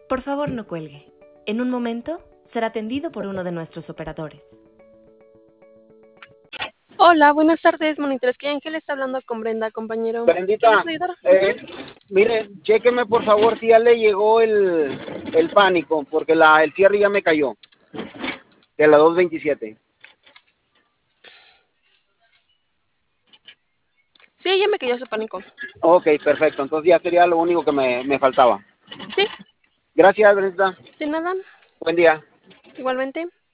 Por favor, no cuelgue. En un momento será atendido por uno de nuestros operadores. Hola, buenas tardes, monitores. ¿Qué Ángel está hablando con Brenda, compañero? ¿Qué le Brendita, puedo ayudar? mire, chéqueme por favor si ya le llegó el pánico, porque el cierre ya me cayó, de la 227. Sí, ya me cayó su pánico. Ok, perfecto, entonces ya sería lo único que me faltaba. Sí, Gracias, Brendita. de nada. Buen día. Igualmente.